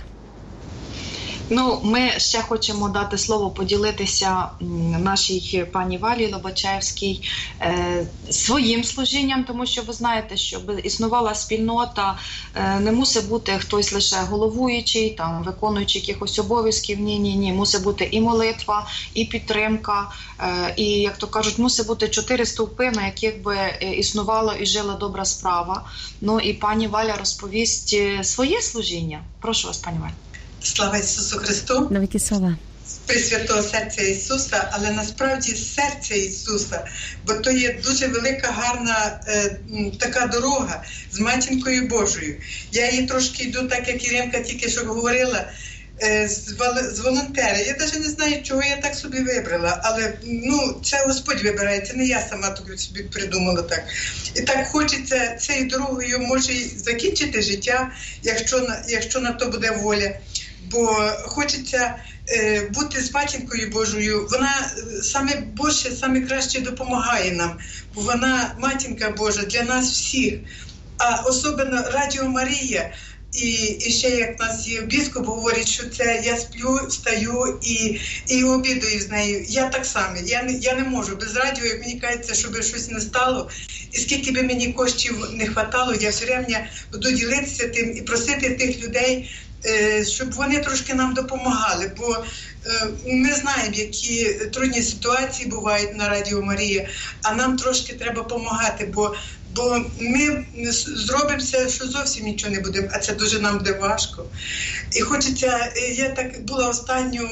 Ну, ми ще хочемо дати слово поділитися нашій пані Валі Лобачевській е, своїм служінням, тому що ви знаєте, щоб існувала спільнота, е, не мусить бути хтось лише головуючий, там, виконуючий якихось обов'язків, ні-ні-ні, мусить бути і молитва, і підтримка, е, і, як то кажуть, мусить бути чотири стовпи, на яких би існувала і жила добра справа. Ну, і пані Валя розповість своє служіння. Прошу вас, пані Валя. Слава Ісусу Христу! Навіки слава! Пресвятого серця Ісуса, але насправді серця Ісуса, бо то є дуже велика, гарна е, така дорога з Матінкою Божою. Я її трошки йду, так як Іринка тільки що говорила, е, з, з волонтера. Я навіть не знаю, чого я так собі вибрала, але ну, це Господь вибирає, це не я сама тобі собі придумала так. І так хочеться цією дорогою, може, закінчити життя, якщо на, якщо на то буде воля. Бо хочеться е, бути з Матінкою Божою. Вона саме більше, саме краще допомагає нам. Бо вона, Матінка Божа, для нас всіх. А особливо Радіо Марія. І, і ще, як нас є біскуп говорить, що це я сплю, встаю і, і обідаю з нею. Я так само. Я не, я не можу. Без радіо, як мені кажеться, щоб щось не стало. І скільки би мені коштів не хватало, я все рівно буду ділитися тим і просити тих людей, щоб вони трошки нам допомагали, бо ми знаємо, які трудні ситуації бувають на Радіо Марія, а нам трошки треба допомагати, бо, бо ми зробимося, що зовсім нічого не будемо, а це дуже нам буде важко. І хочеться, я так була останню,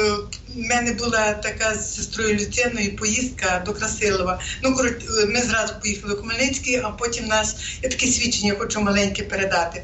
в мене була така з сестрою Люциною поїздка до Красилова. Ну, коротше, ми зразу поїхали в Хмельницький, а потім нас, я таке свідчення хочу маленьке передати.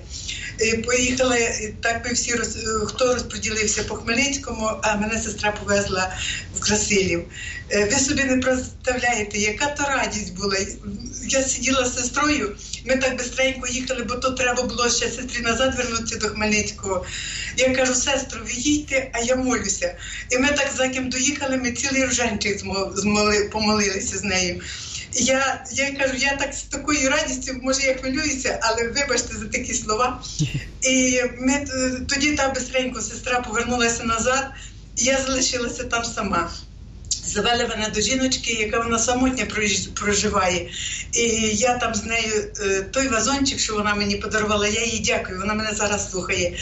Поїхали, так ми всі, роз, хто розподілився по Хмельницькому, а мене сестра повезла в Красилів. Ви собі не представляєте, яка то радість була. Я сиділа з сестрою, ми так бистренько їхали, бо то треба було ще сестрі назад вернутися до Хмельницького. Я кажу, сестру, ви їдьте, а я молюся. І ми так за ким доїхали, ми цілий роженчик помолилися з нею. Я, я кажу, я так з такою радістю, може я хвилююся, але вибачте за такі слова. І ми, тоді та бистренько сестра повернулася назад, і я залишилася там сама. Завели мене до жіночки, яка вона самотня проживає. І я там з нею, той вазончик, що вона мені подарувала, я їй дякую, вона мене зараз слухає.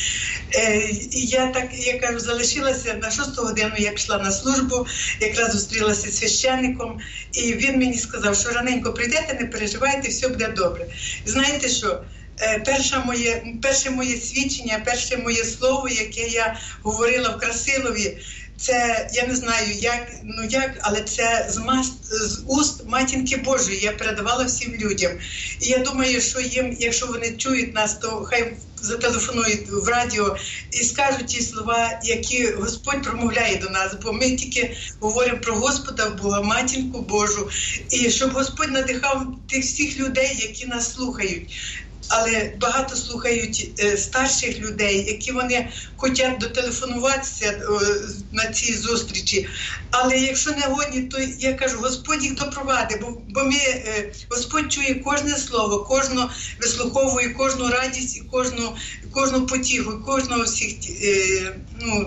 І я так, я кажу, залишилася на шосту годину, я пішла на службу, якраз зустрілася з священником, і він мені сказав, що раненько прийдете, не переживайте, все буде добре. І знаєте що? перше моє, перше моє свідчення, перше моє слово, яке я говорила в Красилові, це, я не знаю, як, ну як, але це з, мас, з уст Матінки Божої я передавала всім людям. І я думаю, що їм, якщо вони чують нас, то хай зателефонують в радіо і скажуть ті слова, які Господь промовляє до нас, бо ми тільки говоримо про Господа Бога, Матінку Божу, і щоб Господь надихав тих всіх людей, які нас слухають. Але багато слухають е, старших людей, які вони хочуть дотелефонуватися е, на ці зустрічі. Але якщо не годні, то я кажу, Господь їх допровадить, бо, бо ми, е, Господь чує кожне слово, кожну вислуховує кожну радість і кожну, кожну потіху, кожного всіх е, ну,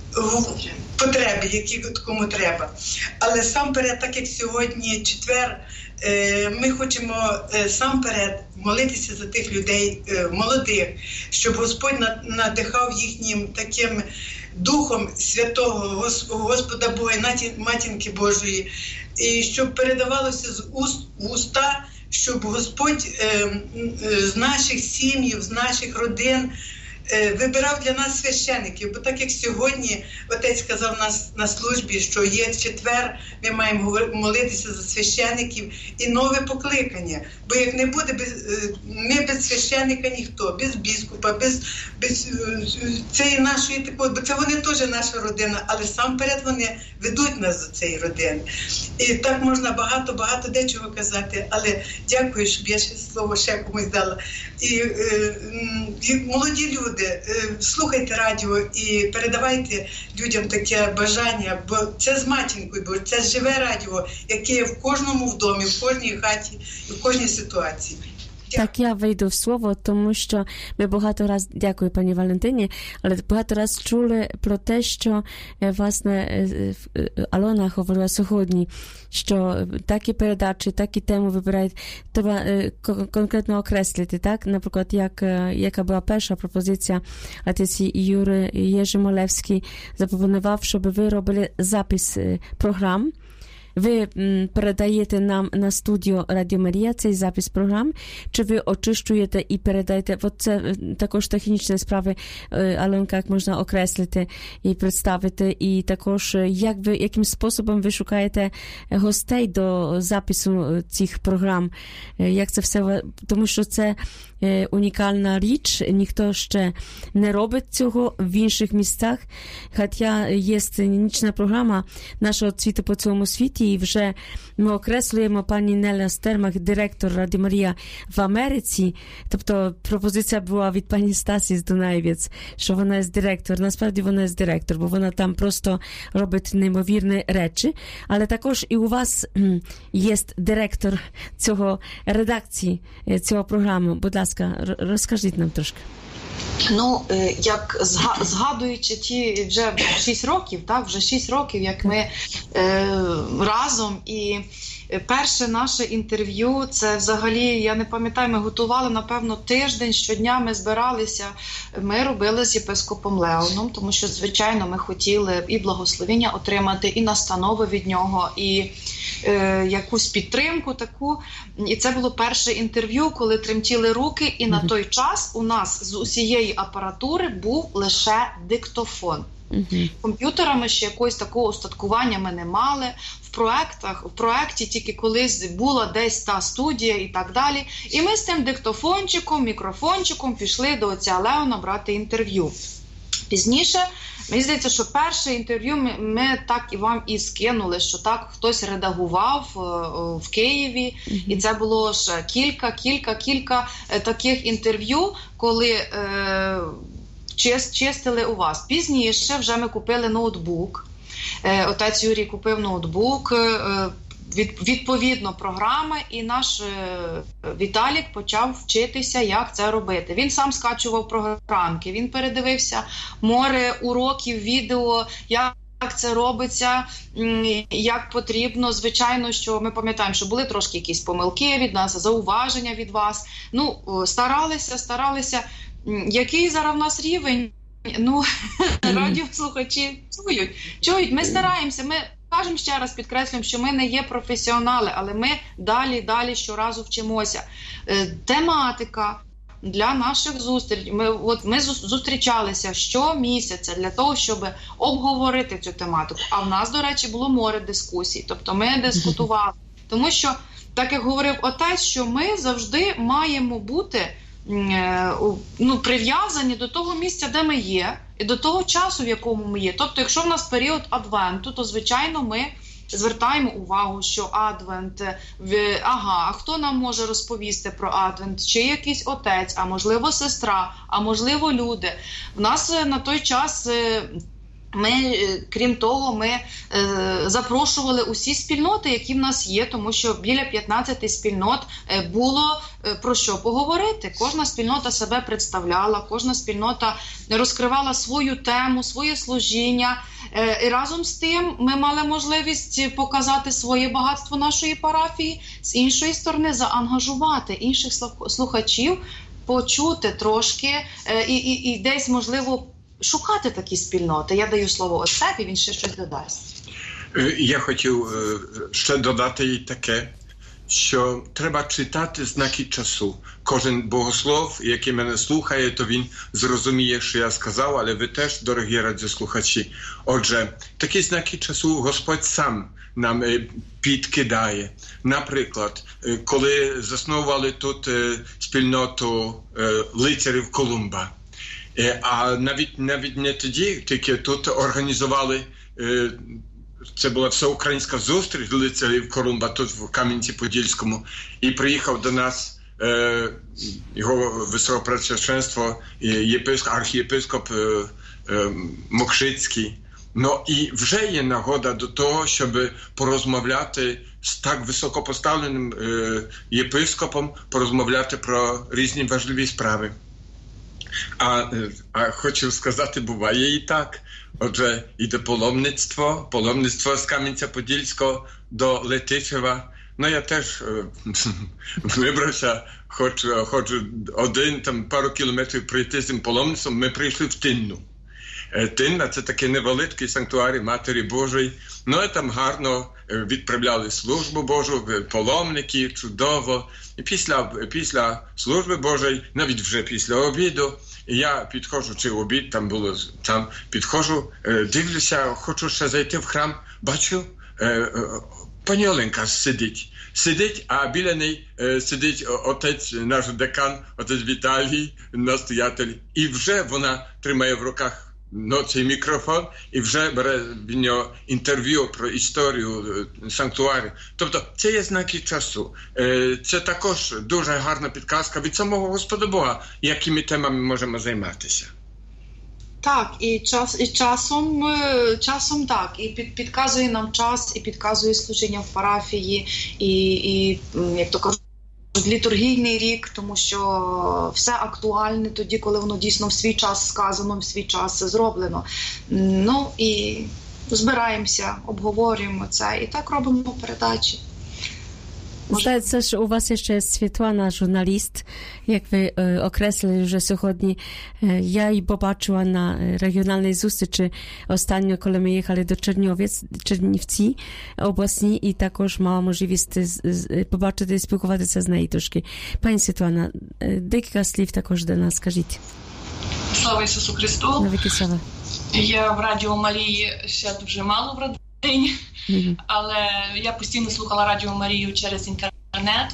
потреби, які кому треба. Але сам перед, так як сьогодні четвер, ми хочемо сам перед молитися за тих людей молодих, щоб Господь надихав їхнім таким Духом Святого Господа Бога і Матінки Божої, і щоб передавалося з уст в уста, щоб Господь з наших сім'їв, з наших родин вибирав для нас священиків, бо так як сьогодні отець сказав нас на службі, що є четвер, ми маємо молитися за священиків і нове покликання. Бо як не буде, без, ми без священика ніхто, без біскупа, без, без цієї нашої такої, бо це вони теж наша родина, але сам перед вони ведуть нас до цієї родини. І так можна багато-багато дечого казати, але дякую, щоб я ще слово ще комусь дала. І, і молоді люди, слухайте радіо і передавайте людям таке бажання, бо це з матінкою, бо це живе радіо, яке є в кожному в домі, в кожній хаті, в кожній ситуації. Так, я вийду в слово, тому що ми багато раз, дякую пані Валентині, але багато раз чули про те, що, власне, Алона говорила сьогодні, що такі передачі, такі теми вибирають, треба конкретно окреслити, так? Наприклад, як, яка була перша пропозиція, отець Юрій Єжимолевський запропонував, щоб ви робили запис програм. Ви передаєте нам на студію Радіо Марія цей запис програм, чи ви очищуєте і передаєте, от це також технічні справи, Аленка, як можна окреслити і представити, і також як ви, яким способом ви шукаєте гостей до запису цих програм, як це все, тому що це унікальна річ, ніхто ще не робить цього в інших місцях, хоча є нічна програма нашого світу по цьому світі, і вже ми окреслюємо пані Неля Стермах, директор Радіо Марія в Америці, тобто пропозиція була від пані Стасі з Дунаєвець, що вона є директор, насправді вона є директор, бо вона там просто робить неймовірні речі, але також і у вас є директор цього редакції цього програму. Будь ласка, розкажіть нам трошки. Ну, як згадуючи ті вже шість років, так, вже шість років, як ми е, разом, і перше наше інтерв'ю, це взагалі, я не пам'ятаю, ми готували, напевно, тиждень, щодня ми збиралися, ми робили з єпископом Леоном, тому що, звичайно, ми хотіли і благословення отримати, і настанови від нього, і е, якусь підтримку таку. І це було перше інтерв'ю, коли тремтіли руки, і на той час у нас з усієї апаратури був лише диктофон. Uh-huh. Комп'ютерами ще якогось такого устаткування ми не мали. В проектах, в проекті тільки колись була десь та студія і так далі. І ми з тим диктофончиком, мікрофончиком пішли до отця Леона брати інтерв'ю. Пізніше, мені здається, що перше інтерв'ю ми, ми так і вам і скинули, що так хтось редагував е, в Києві. Uh-huh. І це було ж кілька, кілька, кілька е, таких інтерв'ю, коли е, чист, чистили у вас. Пізніше вже ми купили ноутбук. Е, отець Юрій купив ноутбук, е, від, відповідно програми, і наш е, Віталік почав вчитися, як це робити. Він сам скачував програмки, він передивився море уроків, відео, як як це робиться, як потрібно. Звичайно, що ми пам'ятаємо, що були трошки якісь помилки від нас, зауваження від вас. Ну, старалися, старалися. Який зараз в нас рівень? Ну, mm. радіослухачі чують, чують. Ми стараємося, ми кажемо ще раз, підкреслюємо, що ми не є професіонали, але ми далі, далі щоразу вчимося. Тематика, для наших зустрічей. Ми, от, ми зустрічалися щомісяця для того, щоб обговорити цю тематику. А в нас, до речі, було море дискусій. Тобто ми дискутували. Тому що, так як говорив отець, що ми завжди маємо бути ну, прив'язані до того місця, де ми є, і до того часу, в якому ми є. Тобто, якщо в нас період адвенту, то, звичайно, ми звертаємо увагу, що адвент, ага, а хто нам може розповісти про адвент? Чи якийсь отець, а можливо сестра, а можливо люди. В нас на той час... Ми, крім того, ми е, запрошували усі спільноти, які в нас є, тому що біля п'ятнадцяти спільнот е, було е, про що поговорити. Кожна спільнота себе представляла, кожна спільнота розкривала свою тему, своє служіння. Е, і разом з тим ми мали можливість показати своє багатство нашої парафії, з іншої сторони заангажувати інших слухачів, почути трошки е, і, і, і десь, можливо, шукати такі спільноти. Я даю слово отцеві, він ще щось додасть. Я хотів ще додати і таке, що треба читати знаки часу. Кожен богослов, який мене слухає, то він зрозуміє, що я сказав, але ви теж, дорогі радіослухачі. Отже, такі знаки часу Господь сам нам підкидає. Наприклад, коли засновували тут спільноту лицарів Колумба, а навіть, навіть не тоді, тільки тут організували, це була всеукраїнська зустріч лицарів Колумба тут в Кам'янці-Подільському, і приїхав до нас е, його високопресвященство, єпископ, архієпископ е, е, Мокшицький. Ну і вже є нагода до того, щоб порозмовляти з так високопоставленим е, єпископом, порозмовляти про різні важливі справи. А, а хочу сказати, буває і так. Отже, іде паломництво, паломництво з Кам'янця-Подільського до Летичева. Ну, я теж е, вибрався, хочу, хочу один, там, пару кілометрів пройти з цим паломництвом. Ми прийшли в Тинну. Е, Тинна – це такий невеликий санктуарій Матері Божої. Ну, і там гарно відправляли службу Божу, паломники, чудово. І після, після служби Божої, навіть вже після обіду, я підходжу, чи обід там було, там підходжу, дивлюся, хочу ще зайти в храм, бачу, пані Оленка сидить. Сидить, а біля неї сидить отець, наш декан, отець Віталій, настоятель. І вже вона тримає в руках ну, цей мікрофон і вже бере від нього інтерв'ю про історію санктуарію. Тобто це є знаки часу. Це також дуже гарна підказка від самого Господа Бога, якими темами можемо займатися. Так, і час, і часом, часом так, і під, підказує нам час, і підказує служіння в парафії, і, і як то кажуть, літургійний рік, тому що все актуальне тоді, коли воно дійсно в свій час сказано, в свій час зроблено. Ну і збираємося, обговорюємо це, і так робимо передачі. Здається, що у вас ще є Світлана, журналіст, як ви е, окреслили вже сьогодні. Е, я її побачила на регіональній зустрічі останньо, коли ми їхали до Чернівець, Чернівці обласні, і також мала можливість з, з, побачити і спілкуватися з нею трошки. Пані Світлана, е, декілька слів також до нас скажіть. Слава Ісусу Христу! Навіки слава! Я в Радіо Марії ще дуже мало в родині. Mm-hmm. Але я постійно слухала Радіо Марію через інтернет.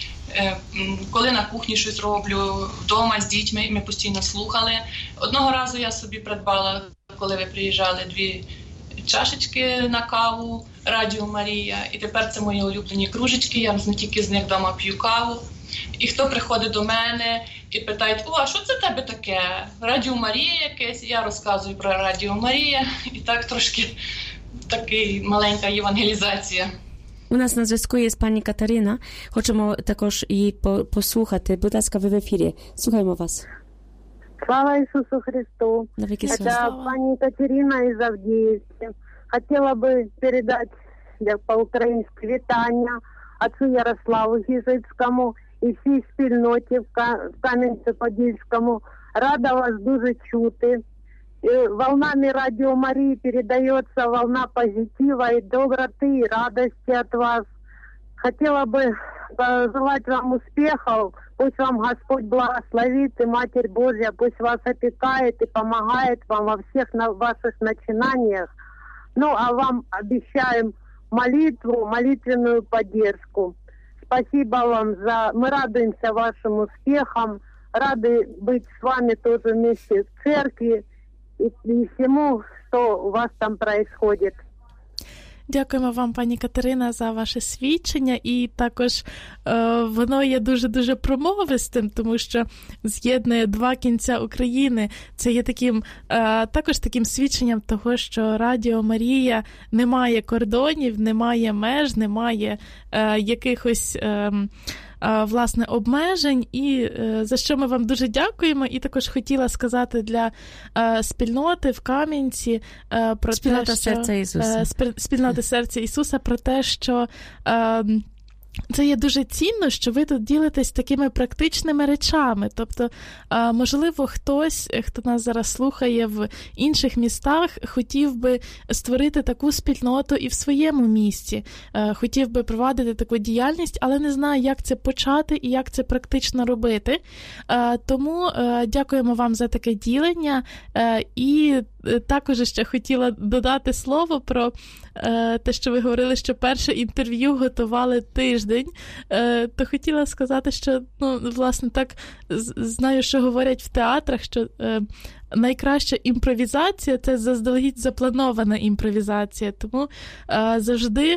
Коли на кухні щось роблю, вдома з дітьми, ми постійно слухали. Одного разу я собі придбала, коли ви приїжджали, дві чашечки на каву Радіо Марія. І тепер це мої улюблені кружечки, я не тільки з них вдома п'ю каву. І хто приходить до мене і питає, о, а що це в тебе таке? Радіо Марія якесь? Я розказую про Радіо Марія. І так трошки... Така маленька євангелізація. У нас на зв'язку є пані Катерина. Хочемо також її послухати. Будь ласка, ви в ефірі. Слухаємо вас. Слава Ісусу Христу. Это пані Катерина из Авдеевки. Хотела бы передать по-українськи вітання отцу Ярославу Гіжицькому і всій спільноті в Кам'янці-Подільському. Рада вас дуже чути. Волнами Радио Марии передается волна позитива и доброты, и радости от вас. Хотела бы пожелать вам успехов. Пусть вам Господь благословит, и Матерь Божья пусть вас опекает и помогает вам во всех на ваших начинаниях. Ну, а вам обещаем молитву, молитвенную поддержку. Спасибо вам за... Мы радуемся вашим успехам, рады быть с вами тоже вместе в церкви и, и всему, что у вас там происходит. Дякуємо вам, пані Катерина, за ваше свідчення, і також е, воно є дуже-дуже промовистим, тому що з'єднує два кінця України. Це є таким, е, також таким свідченням того, що Радіо Марія не має кордонів, не має меж, не має е, якихось... Е, власне, обмежень, і за що ми вам дуже дякуємо. І також хотіла сказати для е, спільноти в Кам'янці е, про Спільнота те, що... серця Ісуса. Е, спільноти серця Ісуса про те, що... Е, Це є дуже цінно, що ви тут ділитесь такими практичними речами. Тобто, можливо, хтось, хто нас зараз слухає в інших містах, хотів би створити таку спільноту і в своєму місті. Хотів би провадити таку діяльність, але не знає, як це почати і як це практично робити. Тому дякуємо вам за таке ділення. І також ще хотіла додати слово про те, що ви говорили, що перше інтерв'ю готували тиждень, то хотіла сказати, що, ну, власне, так знаю, що говорять в театрах, що найкраща імпровізація – це заздалегідь запланована імпровізація. Тому завжди,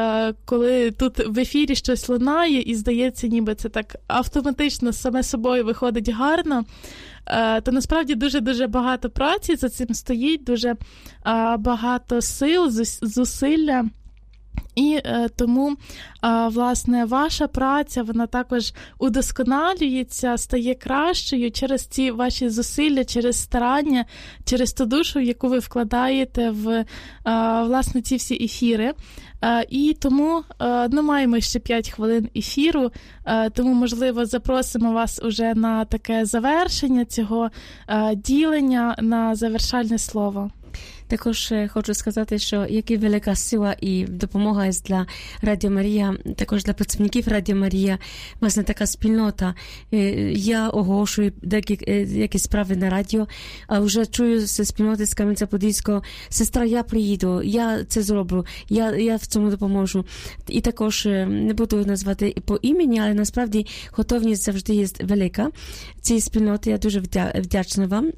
коли тут в ефірі щось лунає і здається, ніби це так автоматично саме собою виходить гарно, то насправді дуже-дуже багато праці за цим стоїть, дуже багато сил, зусилля. І е, тому, е, власне, ваша праця, вона також удосконалюється, стає кращою через ці ваші зусилля, через старання, через ту душу, яку ви вкладаєте в, е, власне, ці всі ефіри. Е, і тому, е, ну, маємо ще п'ять хвилин ефіру, е, тому, можливо, запросимо вас уже на таке завершення цього е, ділення, на завершальне слово. Також хочу сказати, що яка велика сила і допомога є для Радіо Марія, також для працівників Радіо Марія, власне, така спільнота. Я оголошую деякі, деякі справи на радіо, а вже чую з спільноти з Кам'янця-Подільського: сестра, я приїду, я це зроблю, я, я в цьому допоможу. І також не буду назвати по імені, але насправді готовність завжди є велика. Цієї спільноти я дуже вдячна вам.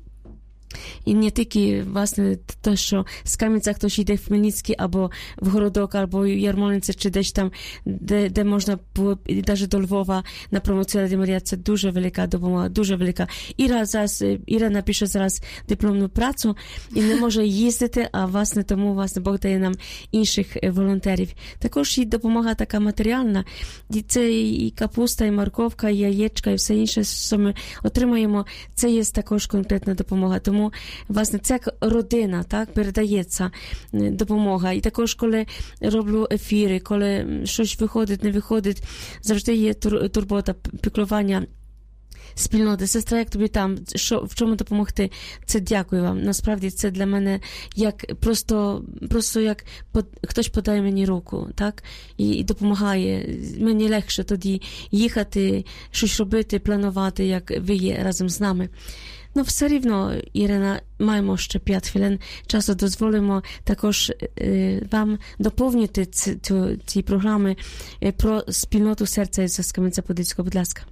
І не тільки, власне, те, що з Кам'янця хтось йде в Хмельницький, або в Городок, або в Ярмолинці, чи десь там, де, де можна було, навіть до Львова на промоцію Радіо Марія, це дуже велика допомога, дуже велика. Іра зараз, Іра напише зараз дипломну працю і не може їздити, а, власне, тому, власне, Бог дає нам інших волонтерів. Також і допомога така матеріальна. І це і капуста, і морковка, і яєчка, і все інше, що ми отримаємо, це є також конкретна допомога. Тому, власне, це як родина, так, передається допомога. І також, коли роблю ефіри, коли щось виходить, не виходить, завжди є турбота, піклування спільноти. Сестра, як тобі там, що, в чому допомогти? Це дякую вам. Насправді, це для мене як просто, просто як под, хтось подає мені руку, так? І, і допомагає. Мені легше тоді їхати, щось робити, планувати, як ви є разом з нами. Ну, все рівно, Ірина, маємо ще п'ять хвилин часу, дозволимо також е, вам доповнити ці, ці, ці програми е, про спільноту серця Ісуса з Кам'янця-Подільського. Будь ласка.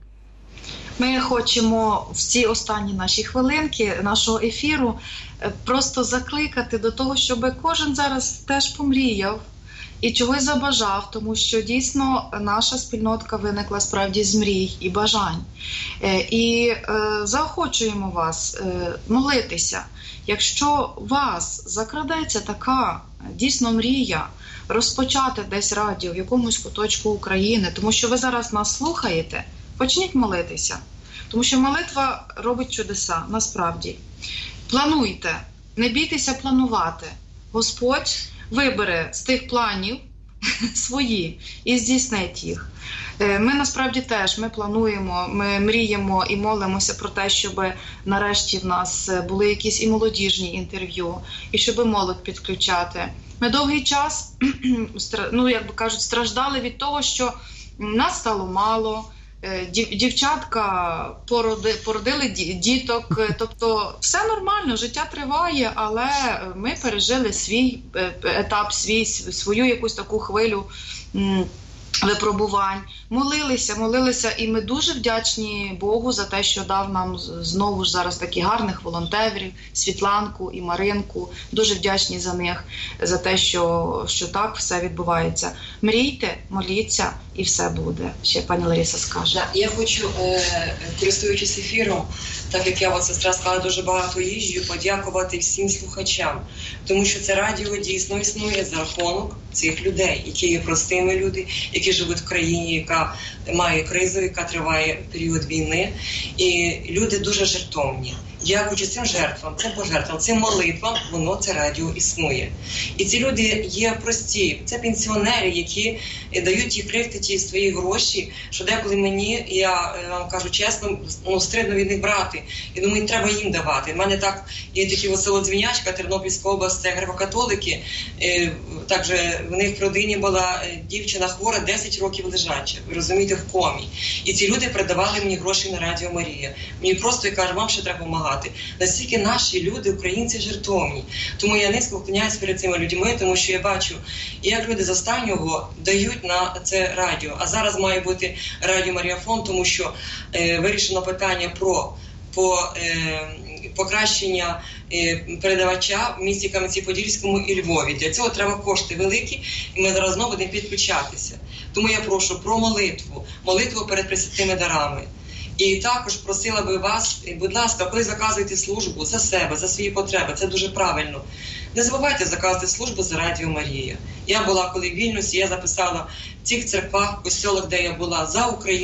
Ми хочемо всі останні наші хвилинки нашого ефіру просто закликати до того, щоб кожен зараз теж помріяв і чогось забажав, тому що дійсно наша спільнотка виникла справді з мрій і бажань. І е, заохочуємо вас е, молитися. Якщо у вас закрадеться така дійсно мрія розпочати десь радіо в якомусь куточку України, тому що ви зараз нас слухаєте, почніть молитися. Тому що молитва робить чудеса, насправді. Плануйте, не бійтеся планувати. Господь вибере з тих планів свої і здійснить їх. Ми насправді теж, ми плануємо, ми мріємо і молимося про те, щоб нарешті в нас були якісь і молодіжні інтерв'ю, і щоб молодь підключати. Ми довгий час, ну, як би кажуть, страждали від того, що нас стало мало, дівчатка породи, породили діток, тобто все нормально, життя триває, але ми пережили свій етап, свій, свою якусь таку хвилю випробувань, молилися, молилися, і ми дуже вдячні Богу за те, що дав нам знову ж зараз таких гарних волонтерів, Світланку і Маринку, дуже вдячні за них, за те, що, що так все відбувається. Мрійте, моліться, і все буде. Ще пані Лариса скаже. Я хочу, користуючись ефіром, так як я, от сестра сказала, дуже багато їжджу, подякувати всім слухачам, тому що це радіо дійсно існує за рахунок цих людей, які є простими люди, які живуть в країні, яка має кризу, яка триває період війни, і люди дуже жертовні. Дякуючи цим жертвам, цим пожертвам, цим молитвам, воно, це радіо існує. І ці люди є прості, це пенсіонери, які дають ті крихти, ті свої гроші, що деколи мені, я вам кажу чесно, ну, стидно від них брати. І думаю, треба їм давати. У мене так, є такі село Дзвінячка, Тернопільська область, це греко-католики, також в них в родині була дівчина хвора, десять років лежача, ви розумієте, в комі. І ці люди передавали мені гроші на Радіо Марія. Мені просто, я кажу, вам ще треба допомагати. Настільки наші люди, українці, жертовні. Тому я низько вклоняюсь перед цими людьми, тому що я бачу, як люди з останнього дають на це радіо. А зараз має бути Радіо Марія Фонд, тому що е, вирішено питання про по, е, покращення е, передавача в місті Кам'янці-Подільському і Львові. Для цього треба кошти великі, і ми зараз знову будемо підключатися. Тому я прошу про молитву, молитву перед пресвятими дарами. І також просила би вас, будь ласка, коли заказуєте службу за себе, за свої потреби, це дуже правильно. Не забувайте заказувати службу за Радіо Марія. Я була коли в Вільнюсі, я записала в цих церквах, в костьолах, де я була, за Україну.